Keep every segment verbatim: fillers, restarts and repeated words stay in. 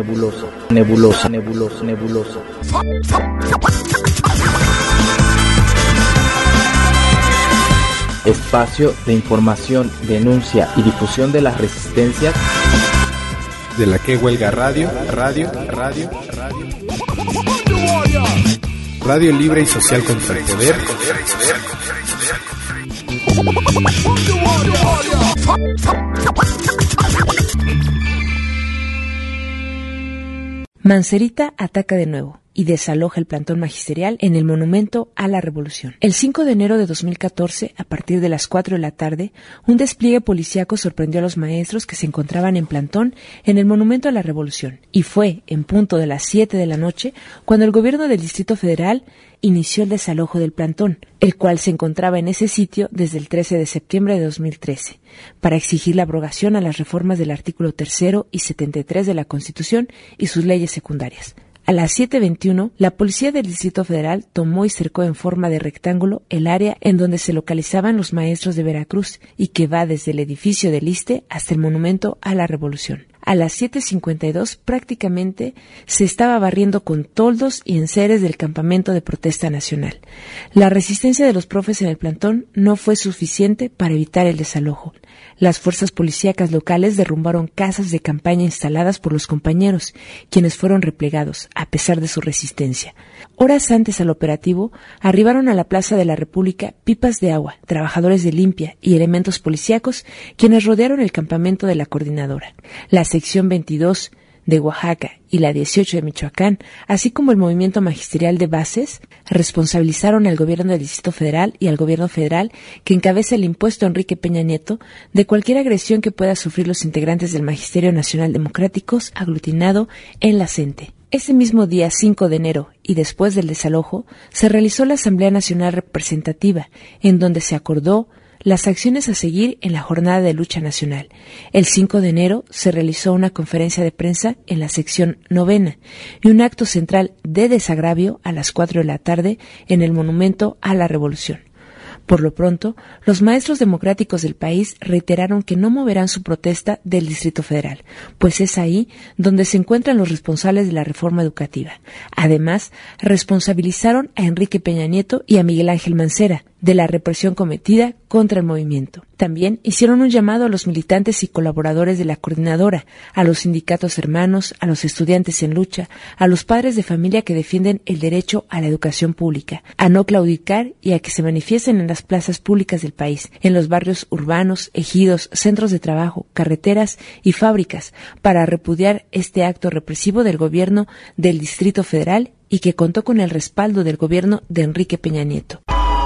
nebuloso, nebuloso, nebuloso, nebuloso. Espacio de información, denuncia y difusión de las resistencias de la que huelga radio, radio, radio, radio. Radio libre y social contra el poder. Mancerita ataca de nuevo y desaloja el plantón magisterial en el Monumento a la Revolución. El cinco de enero de dos mil catorce, a partir de las cuatro de la tarde, un despliegue policíaco sorprendió a los maestros que se encontraban en plantón en el Monumento a la Revolución, y fue en punto de las siete de la noche cuando el gobierno del Distrito Federal inició el desalojo del plantón, el cual se encontraba en ese sitio desde el trece de septiembre de dos mil trece, para exigir la abrogación a las reformas del artículo tercero y setenta y tres de la Constitución y sus leyes secundarias. A las siete veintiuno, la Policía del Distrito Federal tomó y cercó en forma de rectángulo el área en donde se localizaban los maestros de Veracruz y que va desde el edificio del ISSSTE hasta el Monumento a la Revolución. A las siete cincuenta y dos prácticamente se estaba barriendo con toldos y enseres del campamento de protesta nacional. La resistencia de los profes en el plantón no fue suficiente para evitar el desalojo. Las fuerzas policíacas locales derrumbaron casas de campaña instaladas por los compañeros, quienes fueron replegados, a pesar de su resistencia. Horas antes al operativo, arribaron a la Plaza de la República pipas de agua, trabajadores de limpia y elementos policíacos, quienes rodearon el campamento de la coordinadora. La sección veintidós de Oaxaca y la dieciocho de Michoacán, así como el movimiento magisterial de bases, responsabilizaron al gobierno del Distrito Federal y al gobierno federal que encabeza el impuesto Enrique Peña Nieto de cualquier agresión que puedan sufrir los integrantes del Magisterio Nacional Democráticos aglutinado en la CENTE. Ese mismo día cinco de enero y después del desalojo, se realizó la Asamblea Nacional Representativa, en donde se acordó las acciones a seguir en la jornada de lucha nacional. El cinco de enero se realizó una conferencia de prensa en la sección novena y un acto central de desagravio a las cuatro de la tarde en el Monumento a la Revolución. Por lo pronto, los maestros democráticos del país reiteraron que no moverán su protesta del Distrito Federal, pues es ahí donde se encuentran los responsables de la reforma educativa. Además, responsabilizaron a Enrique Peña Nieto y a Miguel Ángel Mancera de la represión cometida contra el movimiento. También hicieron un llamado a los militantes y colaboradores de la coordinadora, a los sindicatos hermanos, a los estudiantes en lucha, a los padres de familia que defienden el derecho a la educación pública, a no claudicar y a que se manifiesten en las plazas públicas del país, en los barrios urbanos, ejidos, centros de trabajo, carreteras y fábricas, para repudiar este acto represivo del gobierno del Distrito Federal y que contó con el respaldo del gobierno de Enrique Peña Nieto.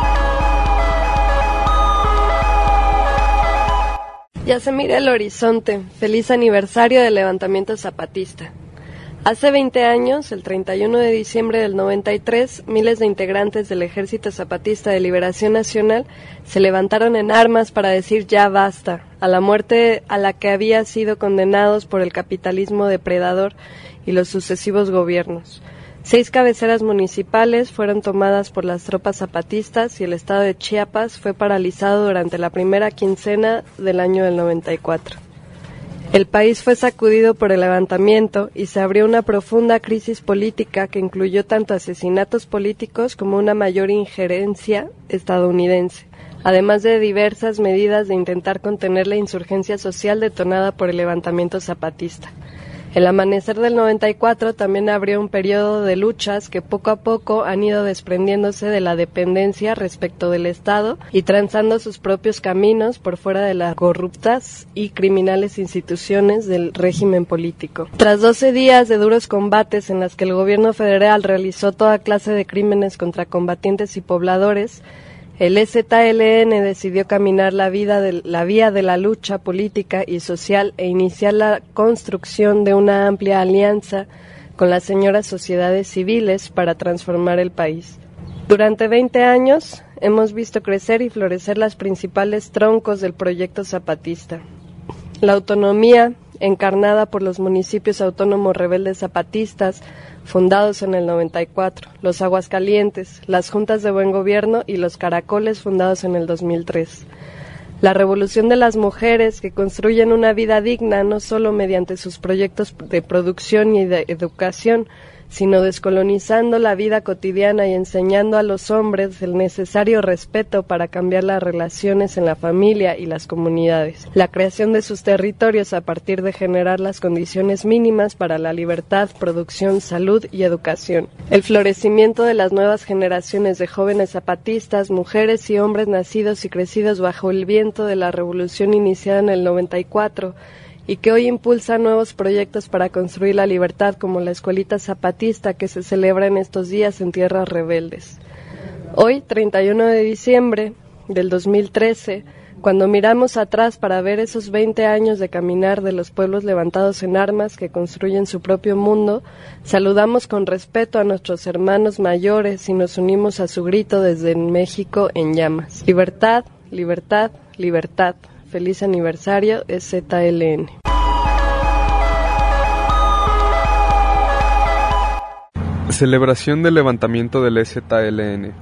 Ya se mira el horizonte. Feliz aniversario del levantamiento zapatista. Hace veinte años, el treinta y uno de diciembre del noventa y tres, miles de integrantes del Ejército Zapatista de Liberación Nacional se levantaron en armas para decir ya basta a la muerte a la que habían sido condenados por el capitalismo depredador y los sucesivos gobiernos. Seis cabeceras municipales fueron tomadas por las tropas zapatistas y el estado de Chiapas fue paralizado durante la primera quincena del año del noventa y cuatro. El país fue sacudido por el levantamiento y se abrió una profunda crisis política que incluyó tanto asesinatos políticos como una mayor injerencia estadounidense, además de diversas medidas de intentar contener la insurgencia social detonada por el levantamiento zapatista. El amanecer del noventa y cuatro también abrió un periodo de luchas que poco a poco han ido desprendiéndose de la dependencia respecto del Estado y trazando sus propios caminos por fuera de las corruptas y criminales instituciones del régimen político. Tras doce días de duros combates en las que el gobierno federal realizó toda clase de crímenes contra combatientes y pobladores, el E Z L N decidió caminar la, vida de, la vía de la lucha política y social e iniciar la construcción de una amplia alianza con las señoras sociedades civiles para transformar el país. Durante veinte años hemos visto crecer y florecer los principales troncos del proyecto zapatista. La autonomía, encarnada por los municipios autónomos rebeldes zapatistas, fundados en el noventa y cuatro, los Aguascalientes, las Juntas de Buen Gobierno y los Caracoles, fundados en el dos mil tres. La revolución de las mujeres que construyen una vida digna no solo mediante sus proyectos de producción y de educación, sino descolonizando la vida cotidiana y enseñando a los hombres el necesario respeto para cambiar las relaciones en la familia y las comunidades. La creación de sus territorios a partir de generar las condiciones mínimas para la libertad, producción, salud y educación. El florecimiento de las nuevas generaciones de jóvenes zapatistas, mujeres y hombres nacidos y crecidos bajo el viento de la revolución iniciada en el noventa y cuatro, y que hoy impulsa nuevos proyectos para construir la libertad, como la Escuelita Zapatista que se celebra en estos días en tierras rebeldes. Hoy, treinta y uno de diciembre del dos mil trece, cuando miramos atrás para ver esos veinte años de caminar de los pueblos levantados en armas que construyen su propio mundo, saludamos con respeto a nuestros hermanos mayores y nos unimos a su grito desde México en llamas. Libertad, libertad, libertad. Feliz aniversario, E Z L N. Celebración del levantamiento del E Z L N.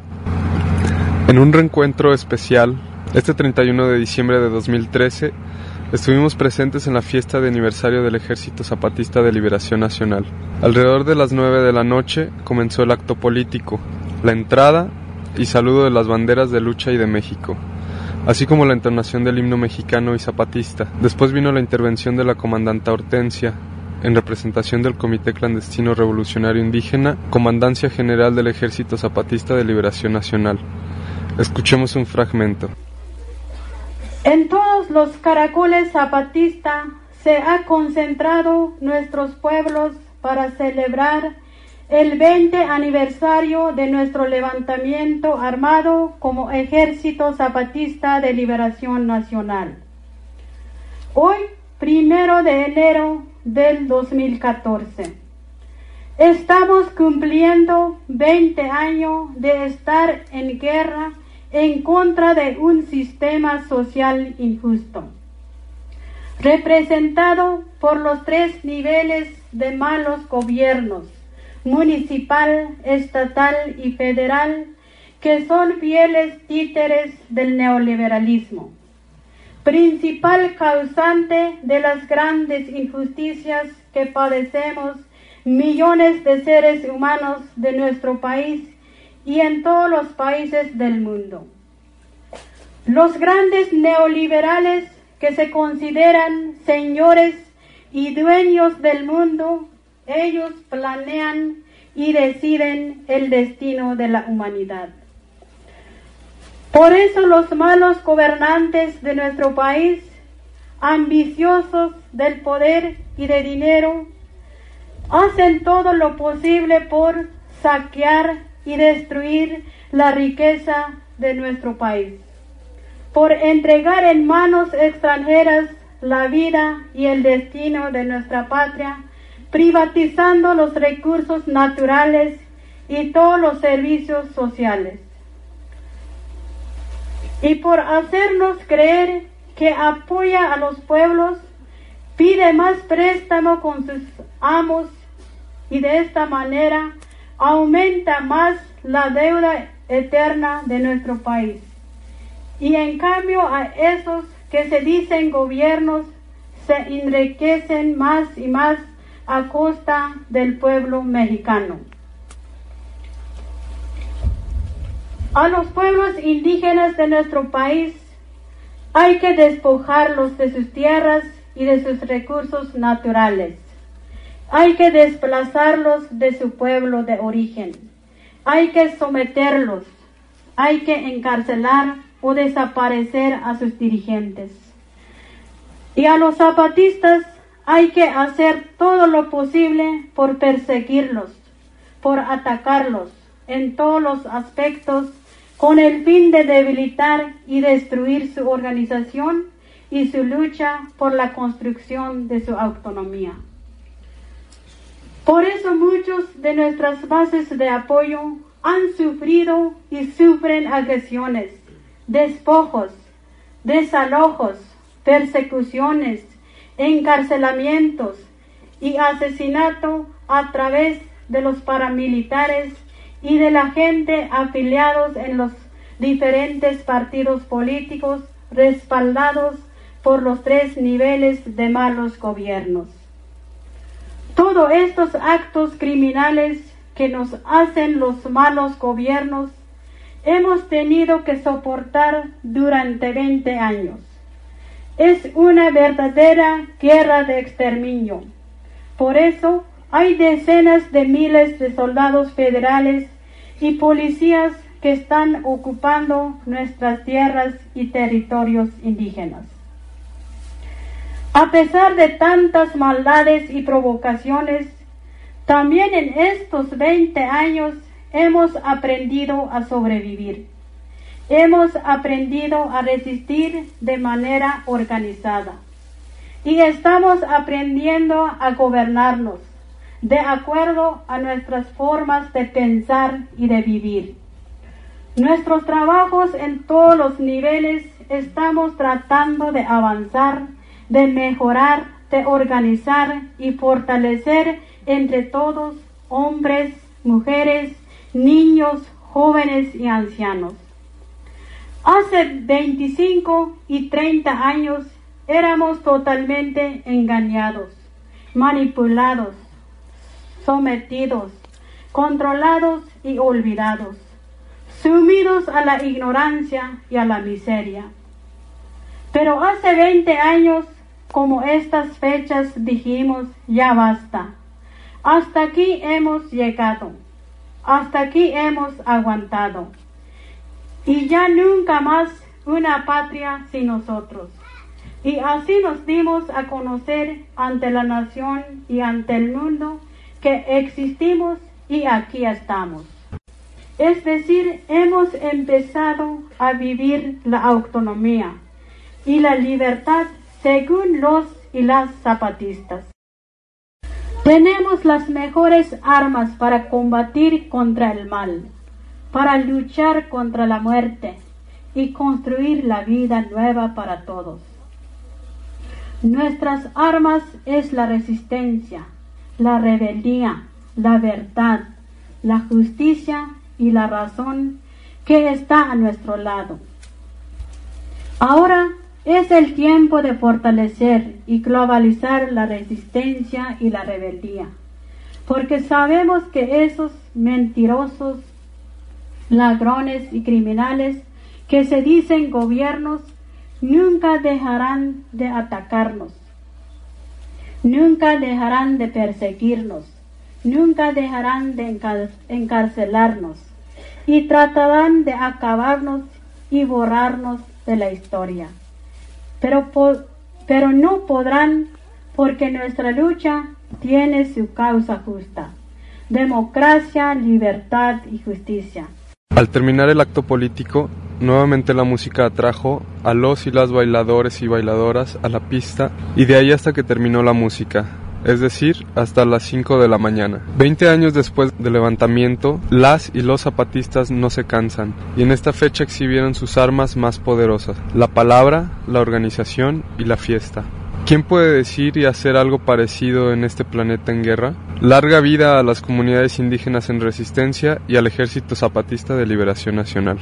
En un reencuentro especial, este treinta y uno de diciembre de dos mil trece, estuvimos presentes en la fiesta de aniversario del Ejército Zapatista de Liberación Nacional. Alrededor de las nueve de la noche comenzó el acto político, la entrada y saludo de las banderas de lucha y de México, así como la entonación del himno mexicano y zapatista. Después vino la intervención de la comandanta Hortensia, en representación del Comité Clandestino Revolucionario Indígena, Comandancia General del Ejército Zapatista de Liberación Nacional. Escuchemos un fragmento. En todos los caracoles zapatistas se ha concentrado nuestros pueblos para celebrar el veinte aniversario de nuestro levantamiento armado como Ejército Zapatista de Liberación Nacional. Hoy, primero de enero del dos mil catorce, estamos cumpliendo veinte años de estar en guerra en contra de un sistema social injusto, representado por los tres niveles de malos gobiernos, municipal, estatal y federal, que son fieles títeres del neoliberalismo, principal causante de las grandes injusticias que padecemos millones de seres humanos de nuestro país y en todos los países del mundo. Los grandes neoliberales que se consideran señores y dueños del mundo, ellos planean y deciden el destino de la humanidad. Por eso los malos gobernantes de nuestro país, ambiciosos del poder y de dinero, hacen todo lo posible por saquear y destruir la riqueza de nuestro país, por entregar en manos extranjeras la vida y el destino de nuestra patria, privatizando los recursos naturales y todos los servicios sociales, y por hacernos creer que apoya a los pueblos, pide más préstamo con sus amos y de esta manera aumenta más la deuda eterna de nuestro país. Y en cambio a esos que se dicen gobiernos se enriquecen más y más a costa del pueblo mexicano. A los pueblos indígenas de nuestro país hay que despojarlos de sus tierras y de sus recursos naturales. Hay que desplazarlos de su pueblo de origen. Hay que someterlos. Hay que encarcelar o desaparecer a sus dirigentes. Y a los zapatistas hay que hacer todo lo posible por perseguirlos, por atacarlos en todos los aspectos, con el fin de debilitar y destruir su organización y su lucha por la construcción de su autonomía. Por eso muchos de nuestras bases de apoyo han sufrido y sufren agresiones, despojos, desalojos, persecuciones, encarcelamientos y asesinato a través de los paramilitares y de la gente afiliados en los diferentes partidos políticos respaldados por los tres niveles de malos gobiernos. Todos estos actos criminales que nos hacen los malos gobiernos hemos tenido que soportar durante veinte años. Es una verdadera guerra de exterminio. Por eso hay decenas de miles de soldados federales y policías que están ocupando nuestras tierras y territorios indígenas. A pesar de tantas maldades y provocaciones, también en estos veinte años hemos aprendido a sobrevivir. Hemos aprendido a resistir de manera organizada. Y estamos aprendiendo a gobernarnos de acuerdo a nuestras formas de pensar y de vivir. Nuestros trabajos en todos los niveles estamos tratando de avanzar, de mejorar, de organizar y fortalecer entre todos, hombres, mujeres, niños, jóvenes y ancianos. Hace veinticinco y treinta años éramos totalmente engañados, manipulados, sometidos, controlados y olvidados, sumidos a la ignorancia y a la miseria. Pero hace veinte años, como estas fechas, dijimos, ya basta. Hasta aquí hemos llegado, hasta aquí hemos aguantado. Y ya nunca más una patria sin nosotros. Y así nos dimos a conocer ante la nación y ante el mundo que existimos y aquí estamos. Es decir, hemos empezado a vivir la autonomía y la libertad según los y las zapatistas. Tenemos las mejores armas para combatir contra el mal, para luchar contra la muerte y construir la vida nueva para todos. Nuestras armas es la resistencia, la rebeldía, la verdad, la justicia y la razón que está a nuestro lado. Ahora es el tiempo de fortalecer y globalizar la resistencia y la rebeldía, porque sabemos que esos mentirosos, ladrones y criminales que se dicen gobiernos nunca dejarán de atacarnos, nunca dejarán de perseguirnos, nunca dejarán de encar- encarcelarnos y tratarán de acabarnos y borrarnos de la historia. Pero, po- pero no podrán, porque nuestra lucha tiene su causa justa: democracia, libertad y justicia. Al terminar el acto político, nuevamente la música atrajo a los y las bailadores y bailadoras a la pista, y de ahí hasta que terminó la música, es decir, hasta las cinco de la mañana. Veinte años después del levantamiento, las y los zapatistas no se cansan, y en esta fecha exhibieron sus armas más poderosas: la palabra, la organización y la fiesta. ¿Quién puede decir y hacer algo parecido en este planeta en guerra? Larga vida a las comunidades indígenas en resistencia y al Ejército Zapatista de Liberación Nacional.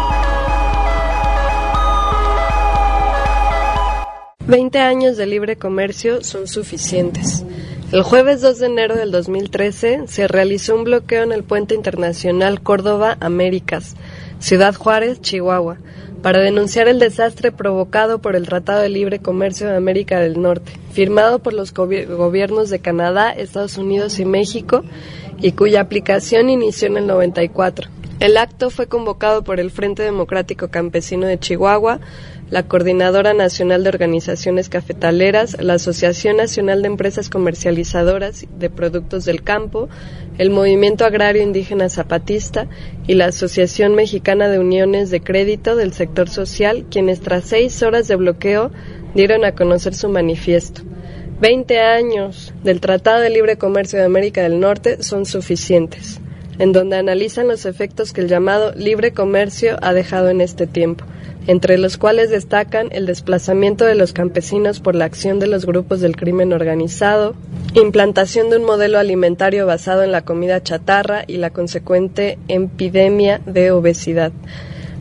Veinte años de libre comercio son suficientes. El jueves dos de enero del dos mil trece se realizó un bloqueo en el puente internacional Córdoba-Américas, Ciudad Juárez, Chihuahua, para denunciar el desastre provocado por el Tratado de Libre Comercio de América del Norte, firmado por los gobi- gobiernos de Canadá, Estados Unidos y México, y cuya aplicación inició en el noventa y cuatro. El acto fue convocado por el Frente Democrático Campesino de Chihuahua, la Coordinadora Nacional de Organizaciones Cafetaleras, la Asociación Nacional de Empresas Comercializadoras de Productos del Campo, el Movimiento Agrario Indígena Zapatista y la Asociación Mexicana de Uniones de Crédito del Sector Social, quienes tras seis horas de bloqueo dieron a conocer su manifiesto. Veinte años del Tratado de Libre Comercio de América del Norte son suficientes, en donde analizan los efectos que el llamado libre comercio ha dejado en este tiempo, entre los cuales destacan el desplazamiento de los campesinos por la acción de los grupos del crimen organizado, implantación de un modelo alimentario basado en la comida chatarra y la consecuente epidemia de obesidad,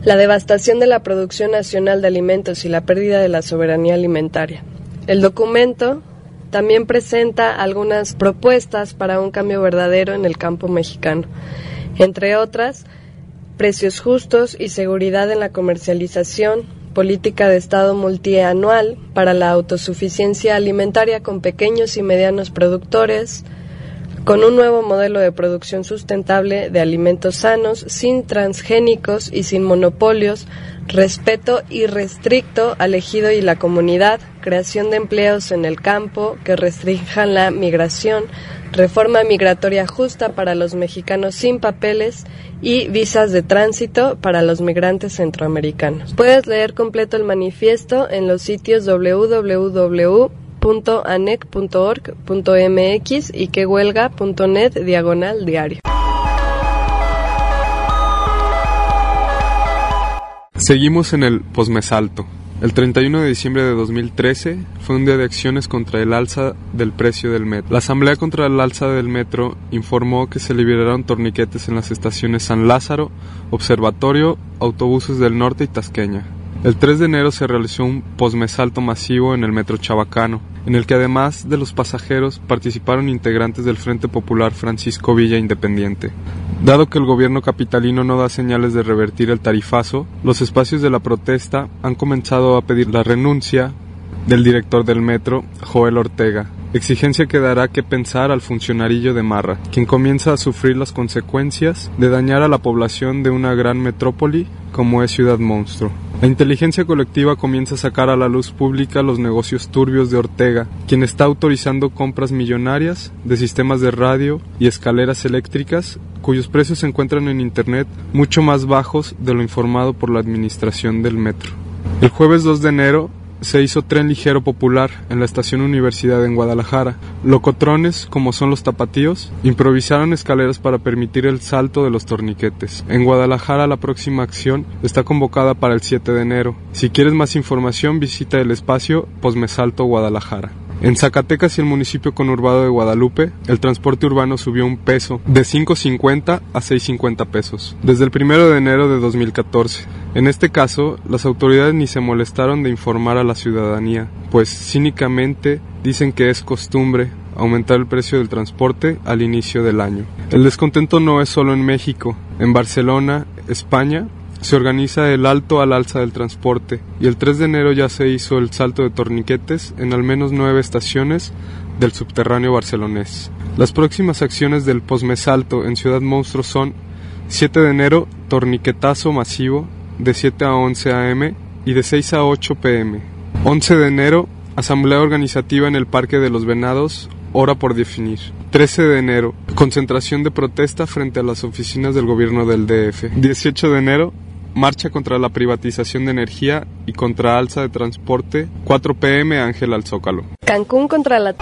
la devastación de la producción nacional de alimentos y la pérdida de la soberanía alimentaria. El documento también presenta algunas propuestas para un cambio verdadero en el campo mexicano, entre otras, precios justos y seguridad en la comercialización, política de Estado multianual para la autosuficiencia alimentaria con pequeños y medianos productores, con un nuevo modelo de producción sustentable de alimentos sanos, sin transgénicos y sin monopolios, respeto irrestricto al ejido y la comunidad, creación de empleos en el campo que restrinjan la migración, reforma migratoria justa para los mexicanos sin papeles y visas de tránsito para los migrantes centroamericanos. Puedes leer completo el manifiesto en los sitios doble u doble u doble u punto anec punto org punto m x y quehuelga punto net diagonal diario. Seguimos en el posmesalto. El treinta y uno de diciembre de dos mil trece fue un día de acciones contra el alza del precio del metro. La Asamblea contra el alza del metro informó que se liberaron torniquetes en las estaciones San Lázaro, Observatorio, Autobuses del Norte y Tasqueña. El tres de enero se realizó un posmesalto masivo en el metro Chabacano, en el que además de los pasajeros participaron integrantes del Frente Popular Francisco Villa Independiente. Dado que el gobierno capitalino no da señales de revertir el tarifazo, los espacios de la protesta han comenzado a pedir la renuncia del director del metro, Joel Ortega, exigencia que dará que pensar al funcionarillo de Marra, quien comienza a sufrir las consecuencias de dañar a la población de una gran metrópoli como es Ciudad Monstruo. La inteligencia colectiva comienza a sacar a la luz pública los negocios turbios de Ortega, quien está autorizando compras millonarias de sistemas de radio y escaleras eléctricas, cuyos precios se encuentran en internet mucho más bajos de lo informado por la administración del metro. El jueves dos de enero se hizo tren ligero popular en la estación Universidad en Guadalajara. Locotrones, como son los tapatíos, improvisaron escaleras para permitir el salto de los torniquetes. En Guadalajara la próxima acción está convocada para el siete de enero. Si quieres más información, visita el espacio Posmesalto Guadalajara. En Zacatecas y el municipio conurbado de Guadalupe, el transporte urbano subió un peso, de cinco cincuenta a seis cincuenta pesos, desde el primero de enero de dos mil catorce. En este caso, las autoridades ni se molestaron de informar a la ciudadanía, pues cínicamente dicen que es costumbre aumentar el precio del transporte al inicio del año. El descontento no es solo en México. En Barcelona, España, se organiza el alto al alza del transporte y el tres de enero ya se hizo el salto de torniquetes en al menos nueve estaciones del subterráneo barcelonés. Las próximas acciones del posmesalto en Ciudad Monstruo son siete de enero, torniquetazo masivo de siete a once a eme y de seis a ocho pe eme. once de enero, asamblea organizativa en el Parque de los Venados, hora por definir. trece de enero, concentración de protesta frente a las oficinas del gobierno del de efe. dieciocho de enero, marcha contra la privatización de energía y contra alza de transporte, cuatro pe eme, Ángel al Zócalo. Cancún contra la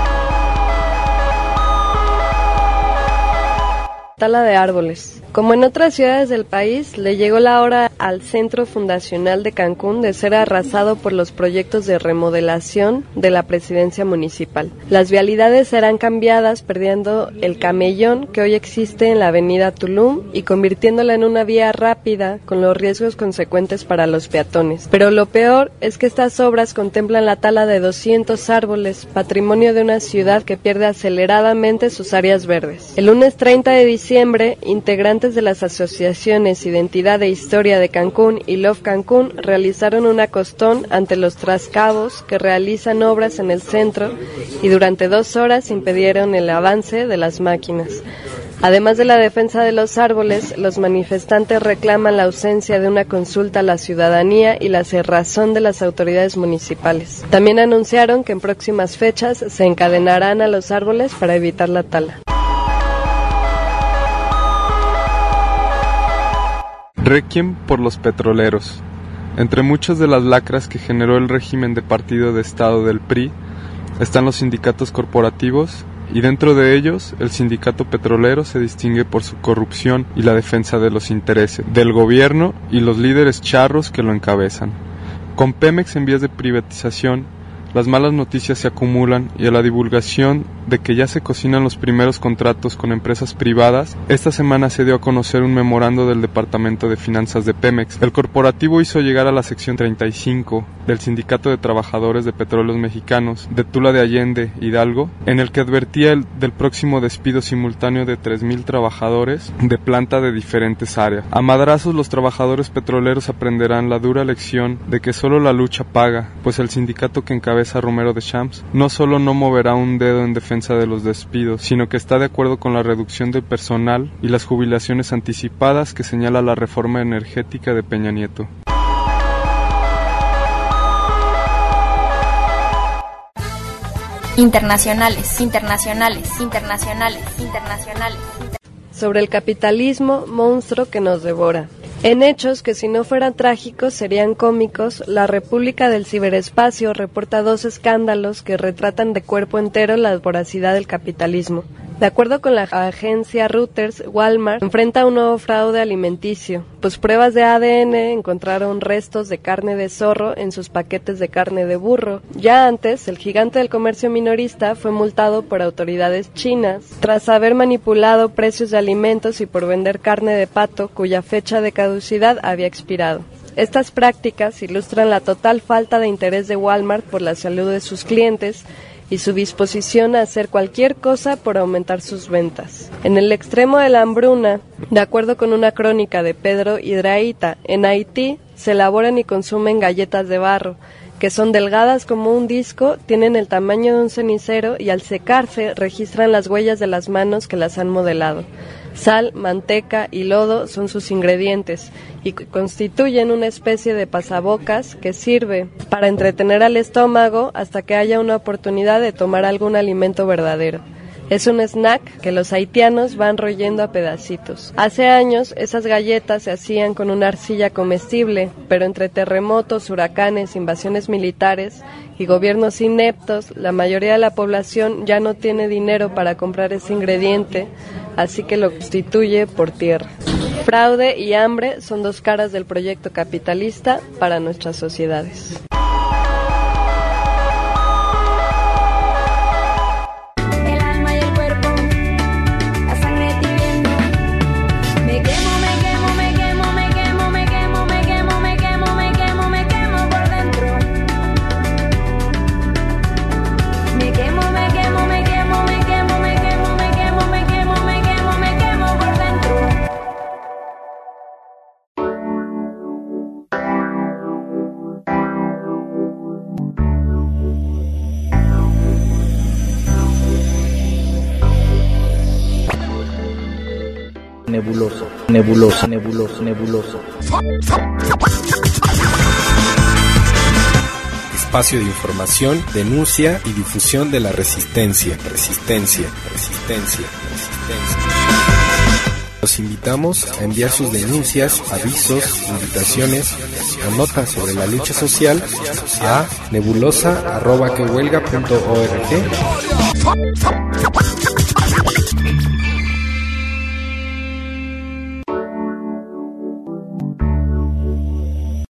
tala de árboles. Como en otras ciudades del país, le llegó la hora al Centro Fundacional de Cancún de ser arrasado por los proyectos de remodelación de la presidencia municipal. Las vialidades serán cambiadas, perdiendo el camellón que hoy existe en la avenida Tulum y convirtiéndola en una vía rápida con los riesgos consecuentes para los peatones. Pero lo peor es que estas obras contemplan la tala de doscientos árboles, patrimonio de una ciudad que pierde aceleradamente sus áreas verdes. El lunes treinta de diciembre, integrantes de las asociaciones Identidad e Historia de Cancún y Love Cancún realizaron un acostón ante los trascabos que realizan obras en el centro y durante dos horas impidieron el avance de las máquinas. Además de la defensa de los árboles, los manifestantes reclaman la ausencia de una consulta a la ciudadanía y la cerrazón de las autoridades municipales. También anunciaron que en próximas fechas se encadenarán a los árboles para evitar la tala. Requiem por los petroleros. Entre muchas de las lacras que generó el régimen de partido de Estado del P R I, están los sindicatos corporativos, y dentro de ellos, el sindicato petrolero se distingue por su corrupción y la defensa de los intereses del gobierno y los líderes charros que lo encabezan. Con Pemex en vías de privatización, las malas noticias se acumulan y a la divulgación de que ya se cocinan los primeros contratos con empresas privadas, esta semana se dio a conocer un memorando del Departamento de Finanzas de Pemex. El corporativo hizo llegar a la sección treinta y cinco del Sindicato de Trabajadores de Petróleos Mexicanos de Tula de Allende, Hidalgo, en el que advertía el, del próximo despido simultáneo de tres mil trabajadores de planta de diferentes áreas. A madrazos los trabajadores petroleros aprenderán la dura lección de que solo la lucha paga, pues el sindicato que encabeza Romero de Champs no solo no moverá un dedo en defensa de los despidos, sino que está de acuerdo con la reducción del personal y las jubilaciones anticipadas que señala la reforma energética de Peña Nieto. Internacionales, internacionales, internacionales, internacionales. Sobre el capitalismo, monstruo que nos devora. En hechos que si no fueran trágicos serían cómicos, la República del Ciberespacio reporta dos escándalos que retratan de cuerpo entero la voracidad del capitalismo. De acuerdo con la agencia Reuters, Walmart enfrenta un nuevo fraude alimenticio, pues pruebas de A D N encontraron restos de carne de zorro en sus paquetes de carne de burro. Ya antes, el gigante del comercio minorista fue multado por autoridades chinas tras haber manipulado precios de alimentos y por vender carne de pato cuya fecha de caducidad había expirado. Estas prácticas ilustran la total falta de interés de Walmart por la salud de sus clientes y su disposición a hacer cualquier cosa por aumentar sus ventas. En el extremo de la hambruna, de acuerdo con una crónica de Pedro Hidrahita, en Haití se elaboran y consumen galletas de barro, que son delgadas como un disco, tienen el tamaño de un cenicero y al secarse registran las huellas de las manos que las han modelado. Sal, manteca y lodo son sus ingredientes y constituyen una especie de pasabocas que sirve para entretener al estómago hasta que haya una oportunidad de tomar algún alimento verdadero. Es un snack que los haitianos van royendo a pedacitos. Hace años esas galletas se hacían con una arcilla comestible, pero entre terremotos, huracanes, invasiones militares y gobiernos ineptos, la mayoría de la población ya no tiene dinero para comprar ese ingrediente, así que lo sustituye por tierra. Fraude y hambre son dos caras del proyecto capitalista para nuestras sociedades. Nebuloso, nebuloso, nebuloso, nebuloso. Espacio de información, denuncia y difusión de la resistencia, resistencia, resistencia, resistencia. Los invitamos a enviar sus denuncias, avisos, invitaciones o notas sobre la lucha social a nebulosa arroba que huelga punto org.